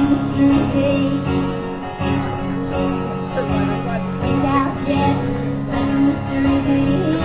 mystery gate. Ain't out yet, the mystery gate.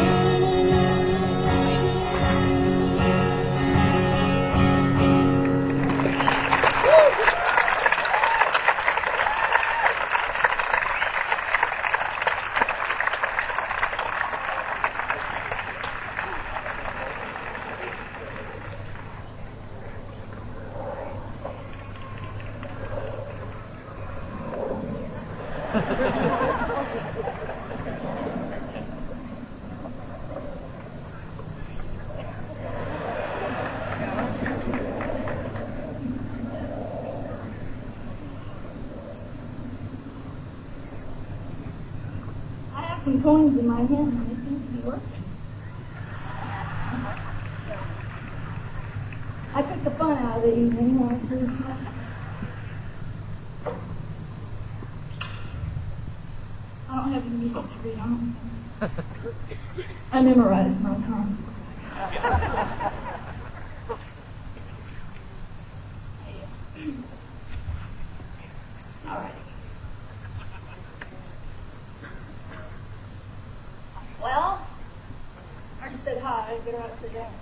I have some coins in my hand and they seem to be working. I took the fun out of the evening, honestly. I don't have any music to read on. I memorized my songs. All right. Well, I just said hi. I better not sit down.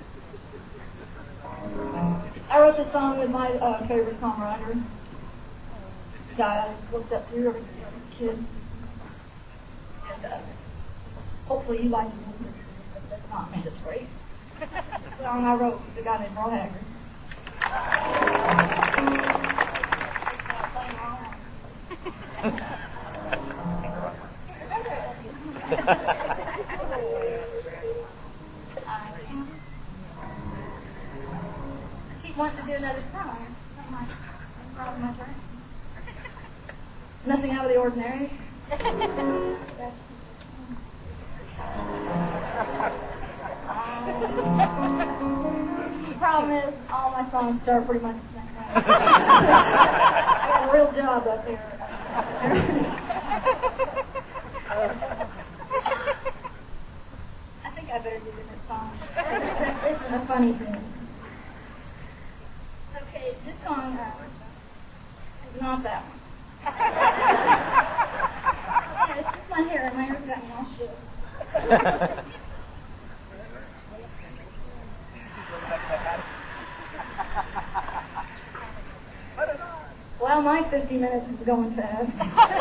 I wrote this song with my favorite songwriter, guy I looked up to ever since I was a kid. And hopefully you like it a little bit too, but that's not mandatory. The song I wrote with a guy named Merle Haggard. I keep wanting to do another song. Probably my turn. Nothing out of the ordinary. The problem is, all my songs start pretty much the same way. I got a real job up there. I think I better do this song. This isn't a funny tune. Okay, this song is not that one. Yeah, it's just my hair. My hair's got me all shook. Well, my 50 minutes is going fast.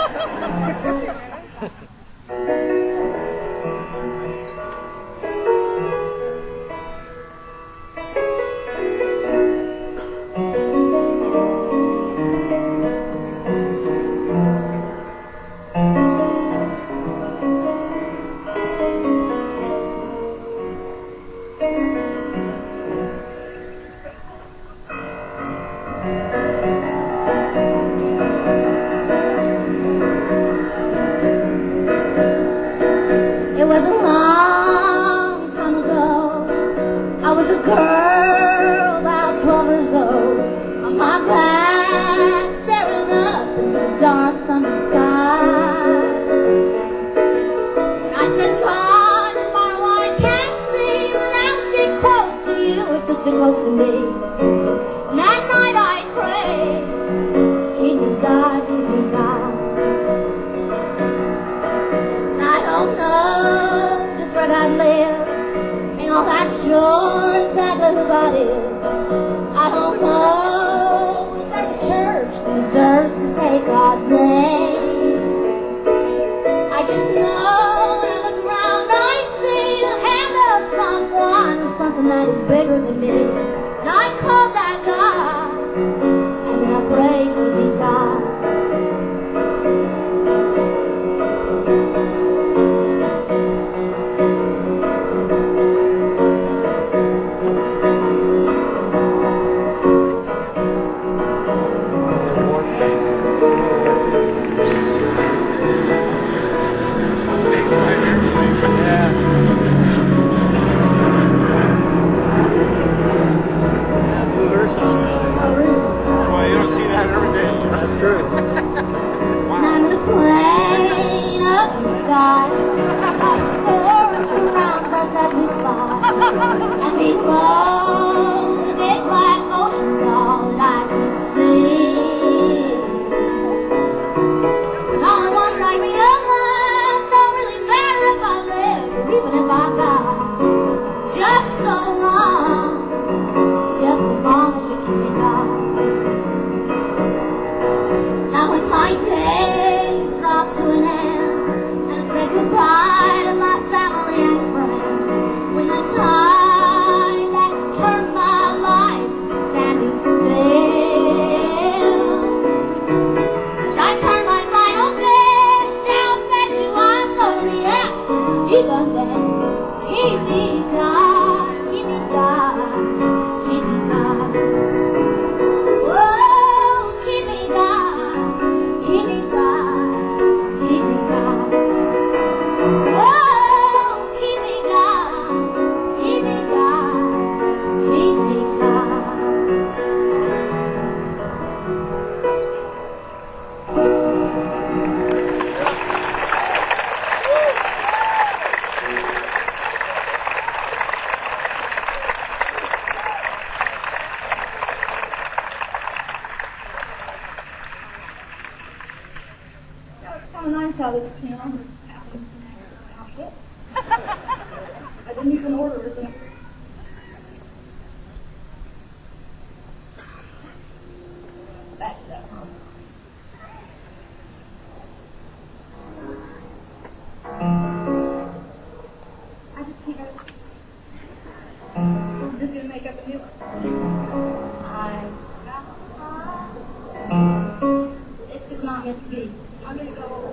It was a long time ago. I was a girl about 12 years old, on my back, staring up into the dark summer sky. I said, God, tomorrow I can't see, but I'll stick close to you if you stick close to me. And at night I pray, keep me God, keep me God. I don't know just where God lives, ain't all that sure exactly who God is. I don't know if there's a church that deserves to take God's name. I just know when I look around I see the hand of someone, something that is bigger than me, and I call that keep me God. Now when my days draw to an end, and I say goodbye to my family and friends, when the tide that turned my life standing still, as I turn my final bed, now that you I'm gonna be asked, even then, keep me God, keep me God, keep me God. Whoa, keep me God, keep me God, keep me God. Whoa, keep me God, keep me God, keep me God. It's kind of nice how this, happens. I didn't even order it. Back to that one. I just can't. I'm just gonna make up a new one. It's just not meant to be. I'm gonna go.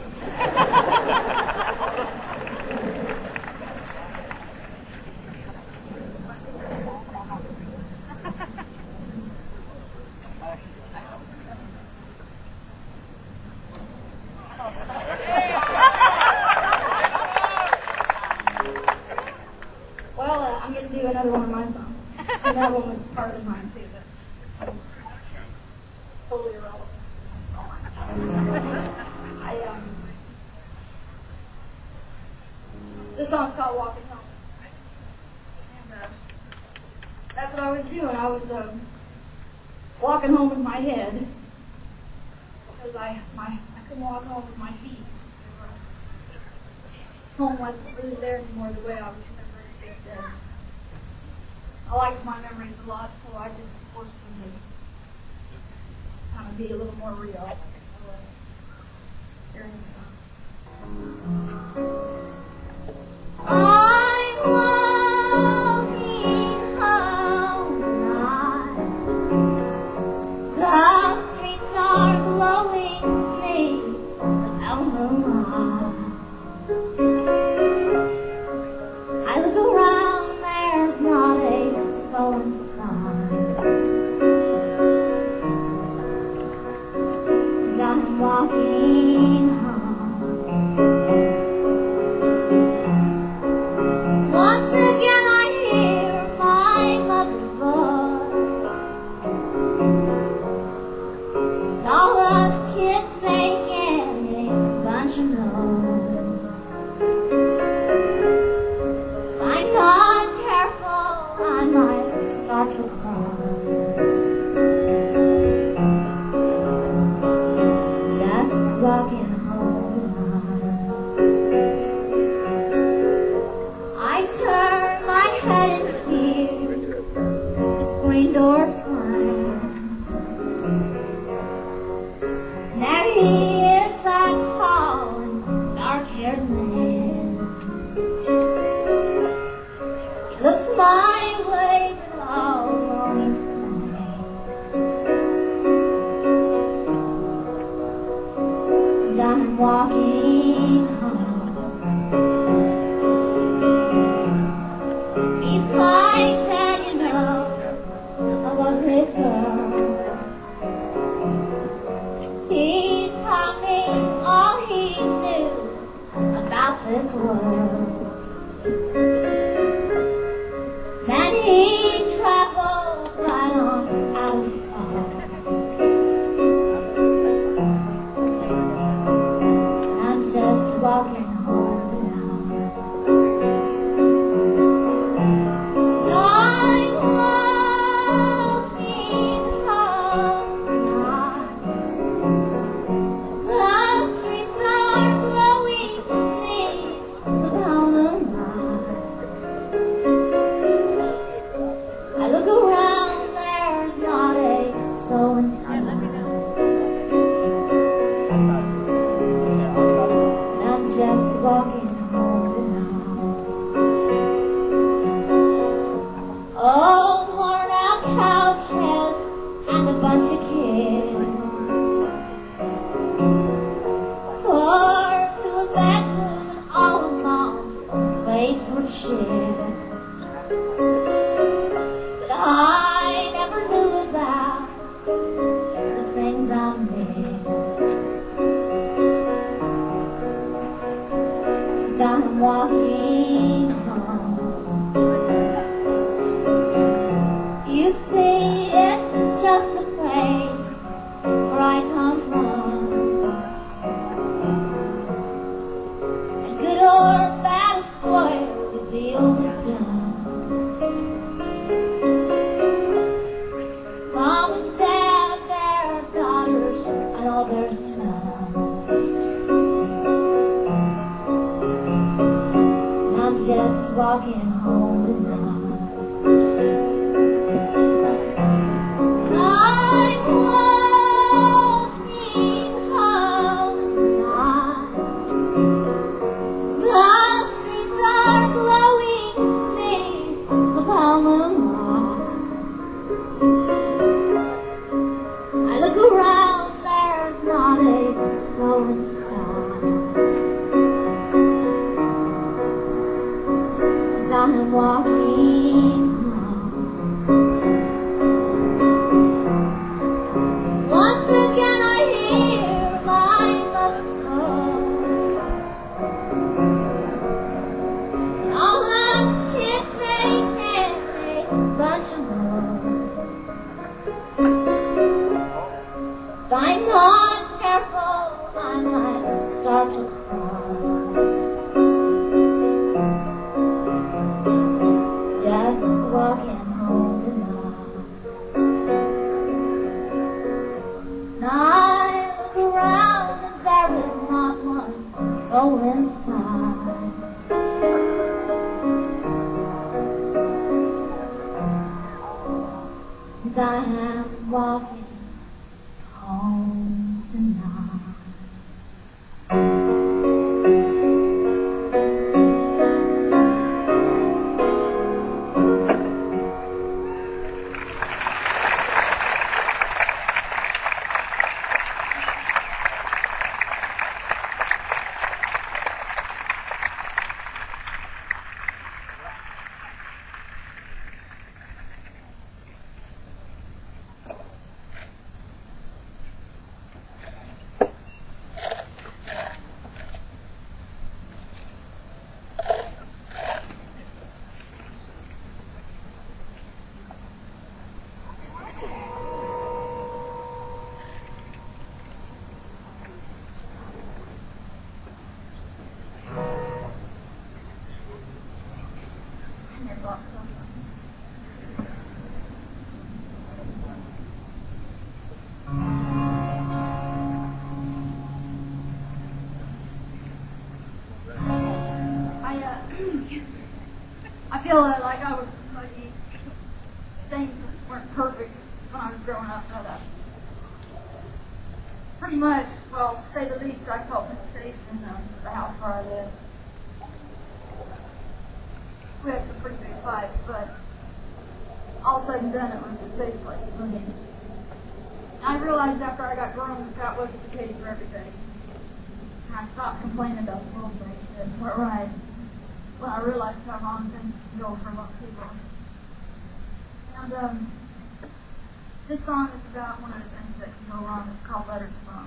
Well, I'm going to do another one of my songs. And that one was partly mine, too, but it's totally irrelevant. This song's called Walking Home. And that's what I was doing. I was walking home with my head because I couldn't walk home with my feet. Home wasn't really there anymore the way I was remembering it. I liked my memories a lot, so I just forced them to kind of be a little more real. Hearing this song. I'm walking home tonight. The streets are glowing beneath the moonlight. I look around, there's not a soul inside. And I'm walking home. Once again I hear my mother's voice, and all us kids making a bunch of noise. If I'm not careful, I might start to cry. Just walking home tonight. I turn my head into view, the screen door slammed. There he is, that tall and dark-haired man. He looks my way, but all he says. And I'm walking home. He's my dad, you know. I was his girl. He taught me all he knew about this world. Then he traveled right on out of sight. I'm just walking home tonight. I'm walking home tonight. The streets are glowing beneath the coaches and a bunch of kids. Four to a bedroom and all the moms' plates were shared. But I never knew about the things I missed. I'm walking home. You see, it's just the place where I come from. And good or bad or spoiled, the deal was done. Mom and Dad, their daughters, and all their sons. Just walking home tonight. I'm walking home tonight. The streets are glowing beneath the palm moonlight. I look around, there's not a soul inside. I'm walking home. Once again I hear my mother's voice. And all the kids they can make a bunch of noise. If I'm not careful, I might start to cry. Just walking home tonight. And I look around and there is not one soul inside. And I am walking home tonight. I feel like I was lucky. Things weren't perfect when I was growing up, but pretty much, well, to say the least, I felt safe in the house where I lived. We had some pretty big fights, but all said and done, it was a safe place for me. I realized after I got grown that wasn't the case for everybody. And I stopped complaining about the world things and were right. When I realized how wrong things can go for a lot of people. And this song is about one of the things that can go wrong. It's called Letter to Mom.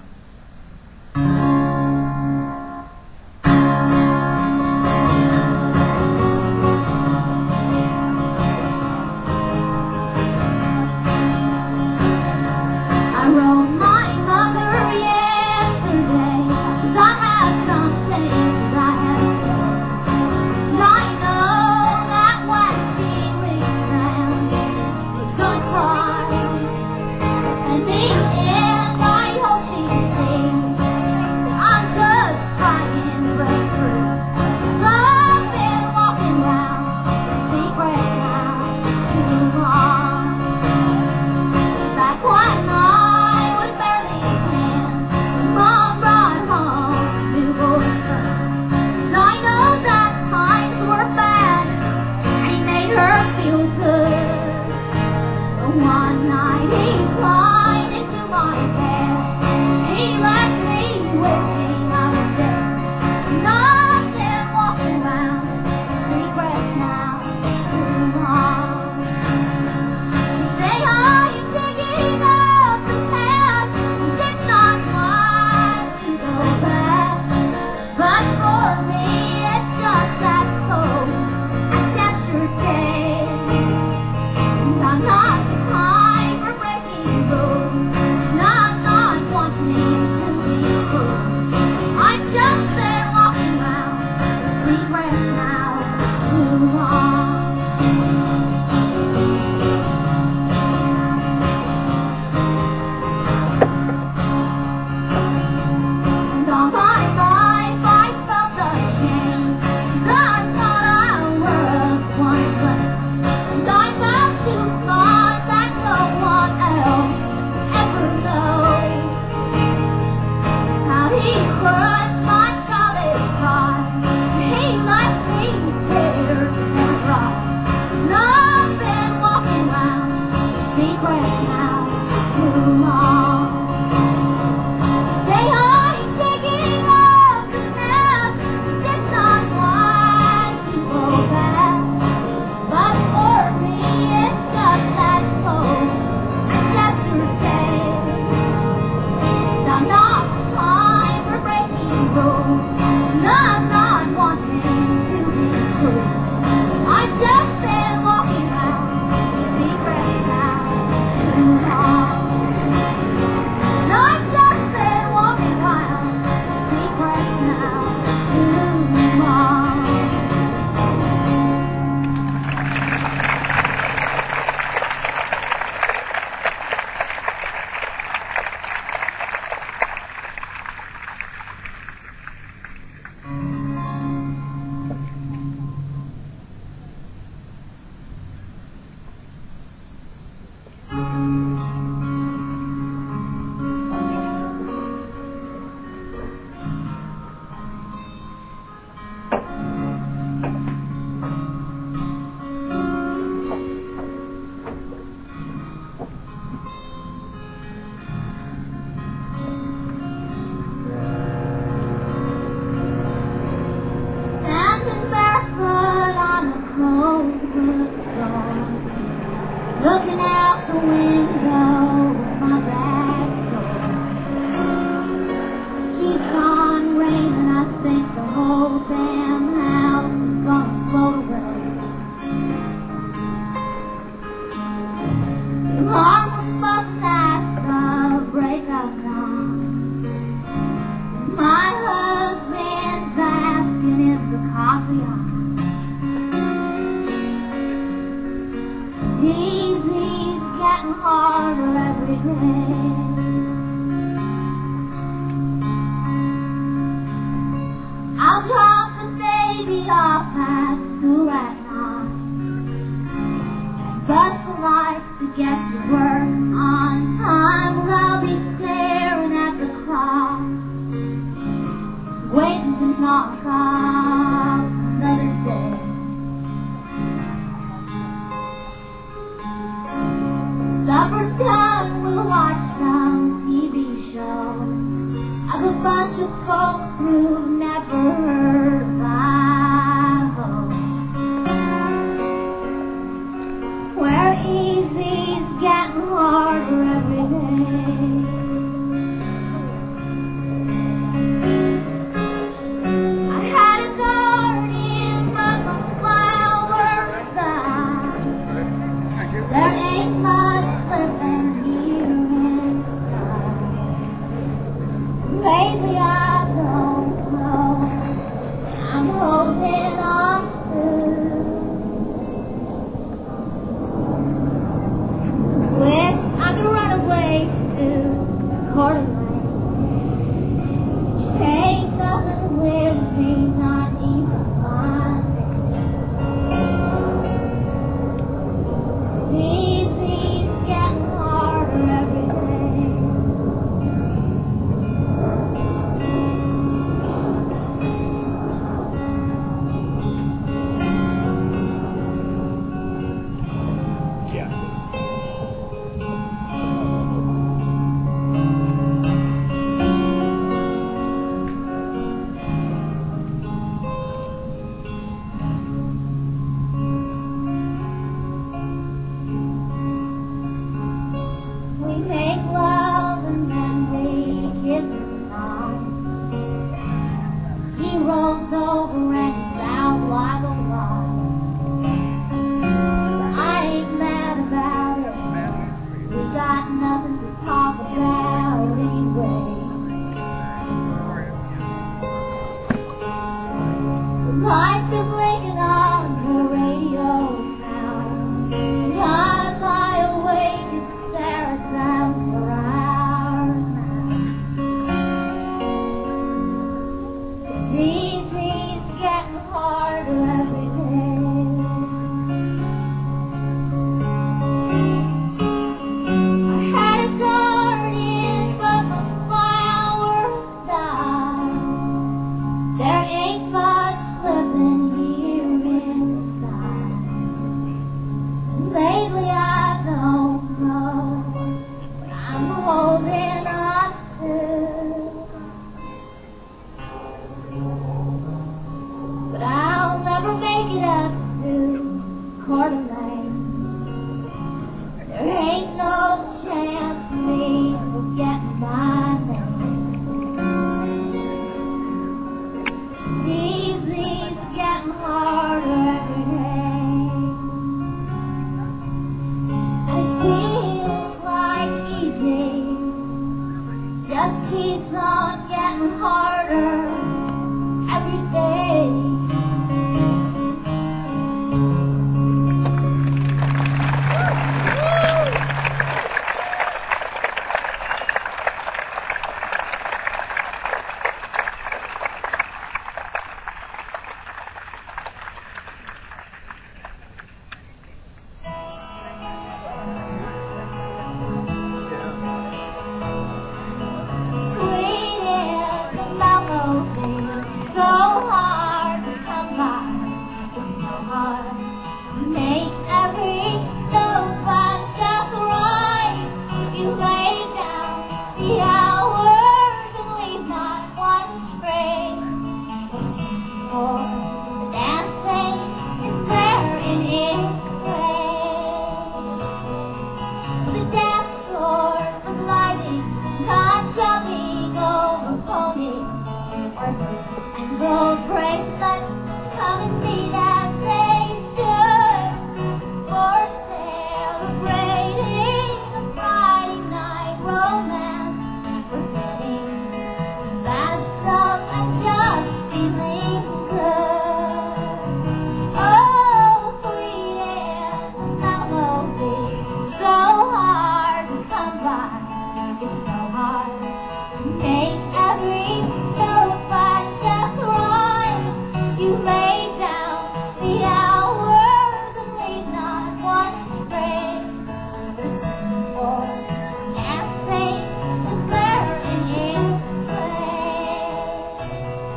I wrote my mother yesterday, 'cause I had some things that I had said. And I know that when she reads them, she's gonna cry. In the end, I hope she night he climbed into my bed. He left me wishing I was dead. And I've been walking around secrets now too long. You say I'm digging up the past, and it's not wise to go back. But for me it's just as close as yesterday. And I'm not the kind for breaking rules, and I'm not wanting to be cruel. I've just been walking around secrets now too long. And all my life I felt ashamed, 'cause I thought I was one flame. And I vowed to God that no one else ever knows how he crushed my childish pride. He left me tears in my cry. And I've been walking around secrets now too long. Say I'm digging up the past, it's not wise to go back. But for me it's just as close as yesterday. And I'm not the kind for breaking rules, and I'm not wanting to be cruel. I've just been walking around secrets now too long. And I've just been walking around secrets now too long. Standing barefoot on a cold wood floor, looking out the window of my back door. Keeps on raining, I think the whole damn house is gonna float away. The alarm was buzzing at the break of dawn. My husband's asking, is the coffee on? It's easy's getting harder every day. I'll drop the baby off at school at 9, bust the lights to get to work on time, or I'll be staring at the clock, just waiting to knock off another day. Supper's done, we'll watch some TV show. I've a bunch of folks who've never heard of Idaho, where easy's getting harder every day. I had a garden, but my flowers died. There ain't much living here inside. Lately I don't know, I'm holding on to. Wish I could run away to Coeur d'Alene. Take nothing with me, not even mine. Easy's getting harder every day. keeps on getting harder every day. Sweet is the melody, so hard to come by. It's so hard to make every note but just right. You lay down the hours and leave not one trace. Waiting for the dancing is there in its place. The dance floors with lighting, not jumping over ponies, orphans and gold bracelets come and meet as they should. It's for celebrating a Friday night romance, forgetting the bad stuff and just feeling good. Oh, sweet is the melody, so hard to come by. It's so hard to make every note but just right. You lay down the hours and leave not one trace. The tune for dancing is there in its place.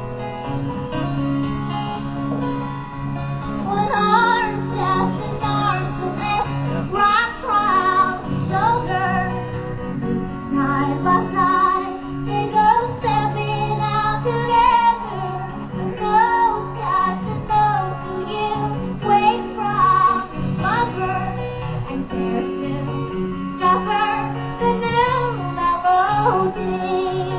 One arm's just an arm to lift, rocks round the shoulder. Move side by side, they go stepping out together. No, just a no to you, wake from your slumber and dare to discover the new melody.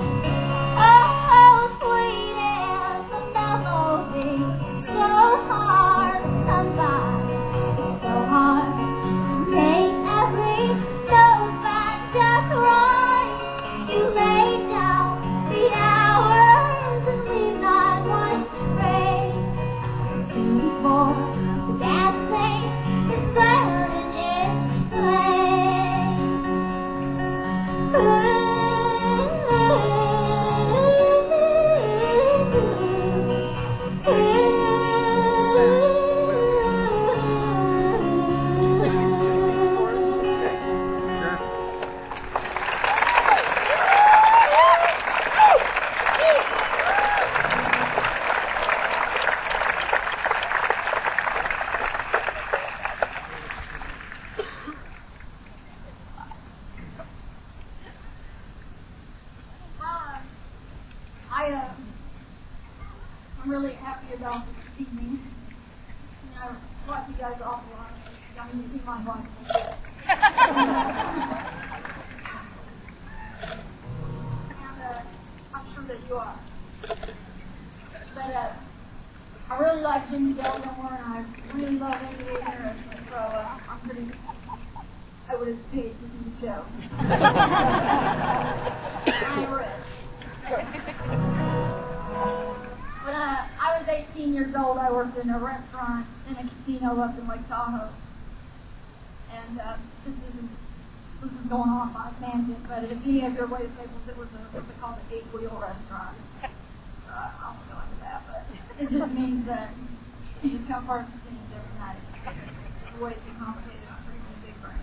Oh, sweet is the melody, so hard to come by. It's so hard to make every note but just right. You lay down the hours and leave not one trace. Tune for the dancing is there in its place. I'm really happy about this evening. You know, I've watched you guys an awful lot. I mean, you see my wife. And I'm sure that you are. But I really like Jimmy Dale Gilmore, and I really love Amy Lou Harris, and so I would have paid to do the show. I'm rich. When I was 18 years old, I worked in a restaurant in a casino up in Lake Tahoe. And this is going off on a tangent, but if any of your waited tables, it was what they call the 8-wheel restaurant. I won't go into that, but it just means that you just come part of the scenes every night. It's way too complicated. I'm pretty big brain.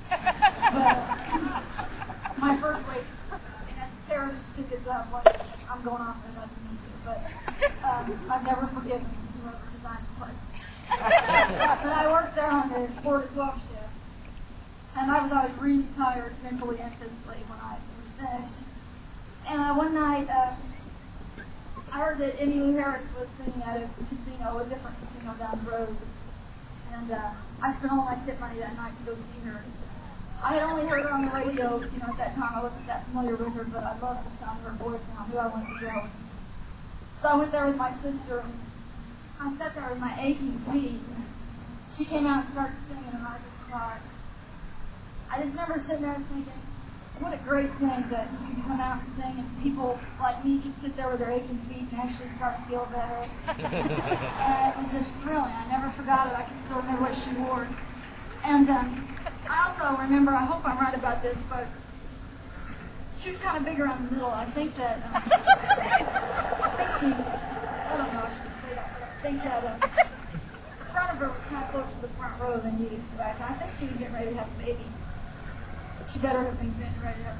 But my first wait, I had to tear these tickets up like I'm going off and I didn't mean to, but I've never forgiven whoever designed the place. But I worked there on the 4 to 12 shift, and I was always really tired mentally and physically when I was finished. And one night, I heard that Emmylou Lou Harris was singing at a casino, a different casino down the road. And I spent all my tip money that night to go see her. I had only heard her on the radio, at that time I wasn't that familiar with her, but I loved the sound of her voice and I knew I wanted to go. So I went there with my sister, and I sat there with my aching feet. She came out and started singing, and I just remember sitting there thinking, what a great thing that you can come out and sing and people like me can sit there with their aching feet and actually start to feel better. And it was just thrilling. I never forgot it. I can still remember what she wore. And I also remember, I hope I'm right about this, but she was kind of bigger on the middle. I think that, I don't know, I shouldn't say that, but I think that the front of her was kind of closer to the front row than you'd expect. I think she was getting ready to have a baby. She better have been getting ready to have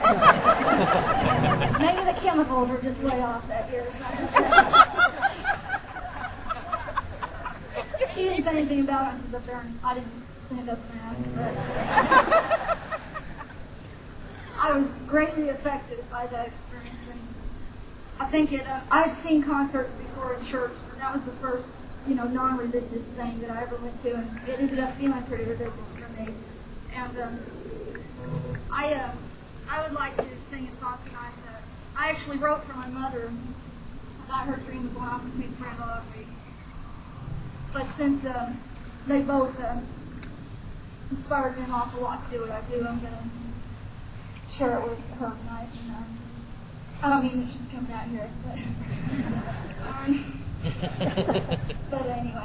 a baby. Maybe the chemicals were just way off that year or something. She didn't say anything about it. She was up there and I didn't stand up and ask. But I was greatly affected by that experience. And I think I had seen concerts before in church, but that was the first, non-religious thing that I ever went to, and it ended up feeling pretty religious for me. And I would like to sing a song tonight that I actually wrote for my mother about her dream of going off with St. Brandon Opry. But since they both inspired me an awful lot to do what I do, I'm going to share it with her tonight. And, I don't mean that she's coming out here, but anyway.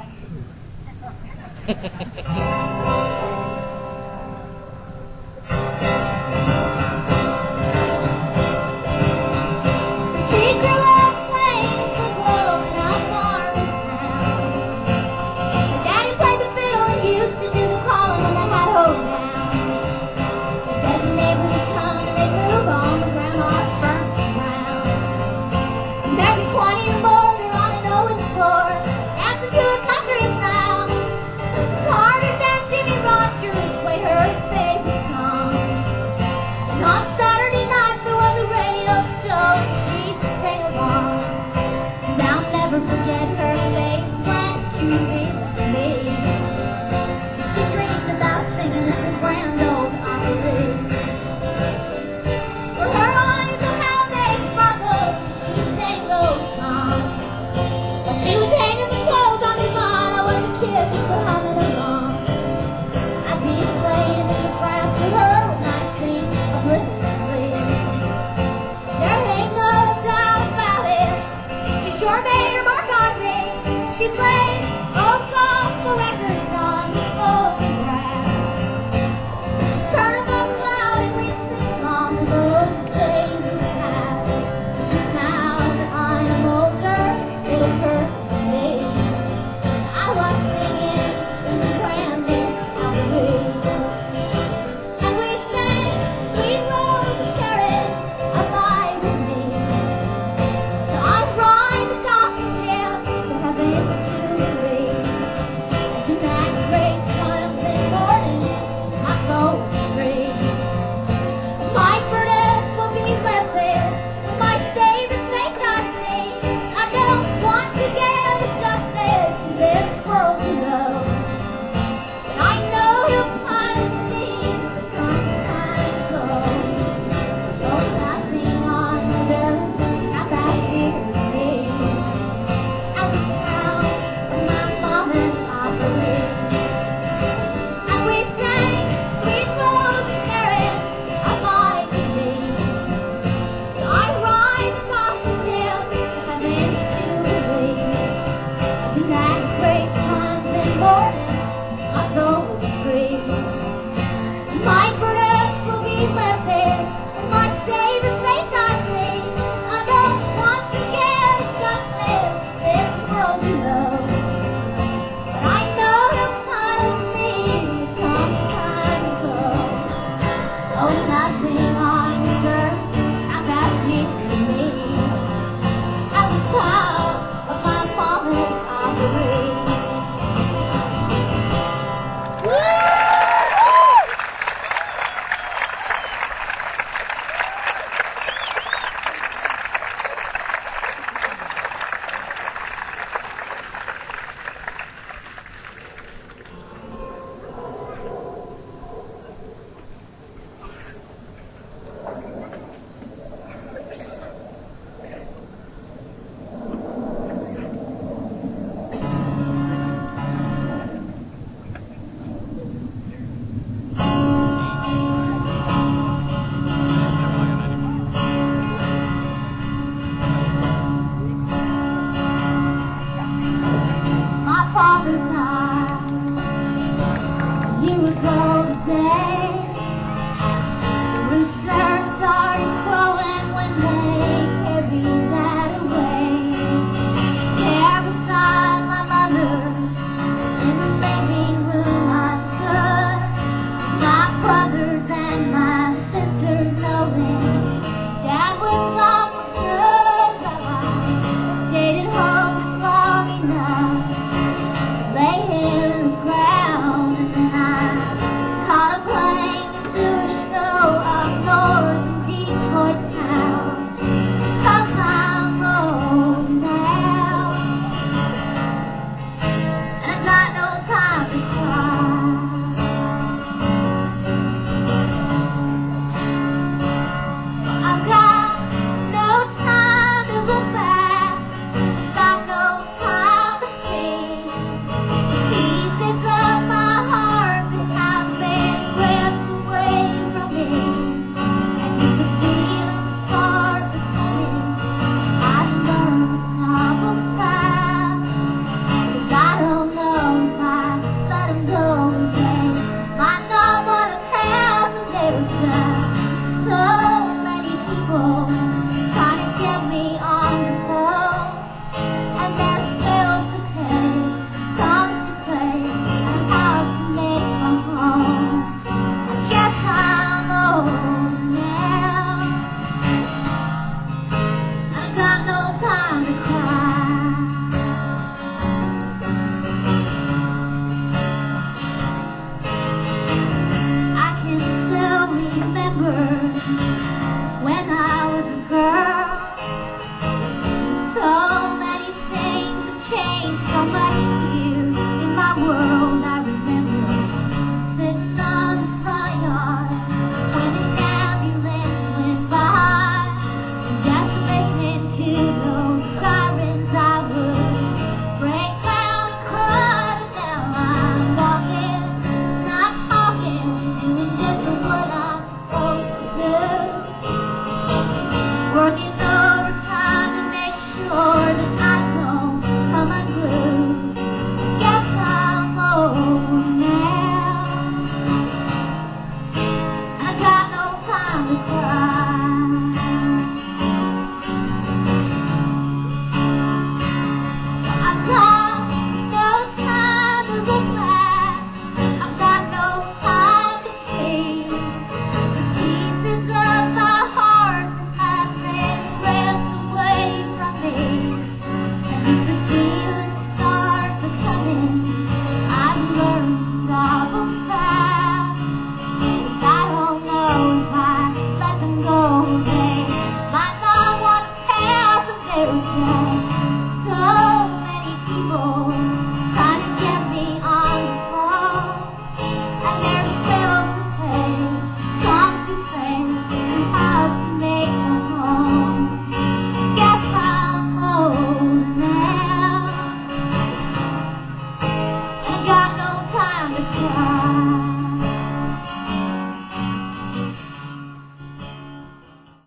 to cry.